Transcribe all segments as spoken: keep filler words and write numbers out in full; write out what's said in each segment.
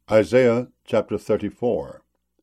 Isaiah chapter thirty-four.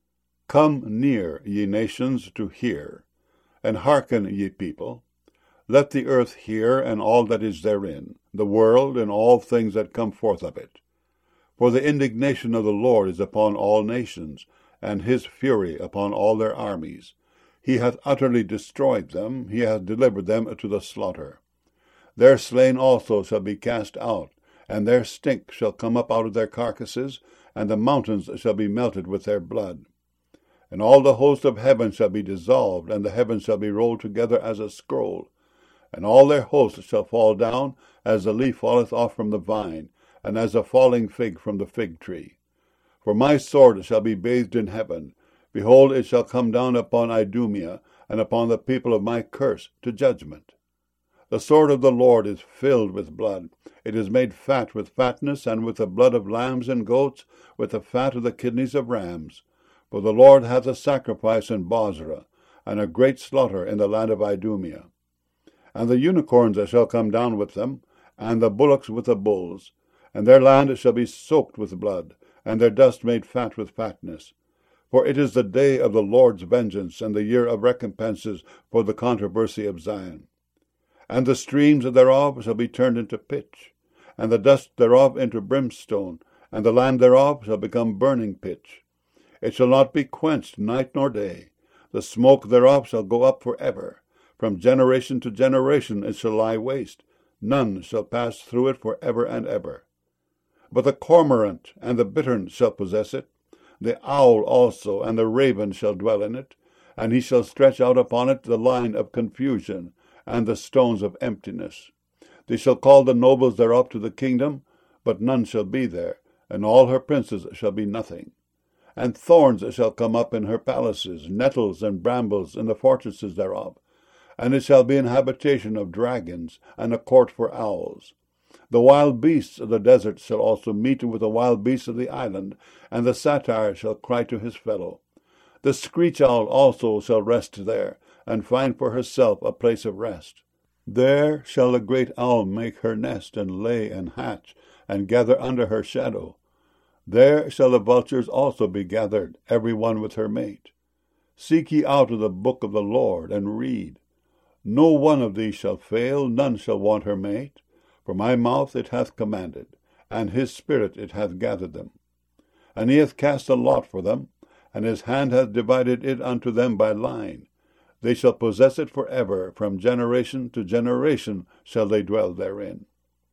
Come near, ye nations, to hear, and hearken, ye people. Let the earth hear, and all that is therein, the world, and all things that come forth of it. For the indignation of the Lord is upon all nations, and his fury upon all their armies. He hath utterly destroyed them, he hath delivered them to the slaughter. Their slain also shall be cast out, and their stink shall come up out of their carcasses, and the mountains shall be melted with their blood. And all the host of heaven shall be dissolved, and the heavens shall be rolled together as a scroll. And all their hosts shall fall down, as the leaf falleth off from the vine, and as a falling fig from the fig tree. For my sword shall be bathed in heaven. Behold, it shall come down upon Idumea, and upon the people of my curse, to judgment. The sword of the Lord is filled with blood. It is made fat with fatness, and with the blood of lambs and goats, with the fat of the kidneys of rams. For the Lord hath a sacrifice in Bozrah, and a great slaughter in the land of Idumea. And the unicorns shall come down with them, and the bullocks with the bulls. And their land shall be soaked with blood, and their dust made fat with fatness. For it is the day of the Lord's vengeance, and the year of recompenses for the controversy of Zion. And the streams thereof shall be turned into pitch, and the dust thereof into brimstone, and the land thereof shall become burning pitch. It shall not be quenched night nor day. The smoke thereof shall go up for ever. From generation to generation it shall lie waste. None shall pass through it for ever and ever. But the cormorant and the bittern shall possess it. The owl also and the raven shall dwell in it. And he shall stretch out upon it the line of confusion, and the stones of emptiness. They shall call the nobles thereof to the kingdom, but none shall be there, and all her princes shall be nothing. And thorns shall come up in her palaces, nettles and brambles in the fortresses thereof. And it shall be an habitation of dragons, and a court for owls. The wild beasts of the desert shall also meet with the wild beasts of the island, and the satyr shall cry to his fellow. The screech owl also shall rest there, and find for herself a place of rest. There shall the great owl make her nest, and lay and hatch, and gather under her shadow. There shall the vultures also be gathered, every one with her mate. Seek ye out of the book of the Lord, and read. No one of these shall fail, none shall want her mate. For my mouth it hath commanded, and his spirit it hath gathered them. And he hath cast a lot for them, and his hand hath divided it unto them by line. They shall possess it for ever, from generation to generation shall they dwell therein.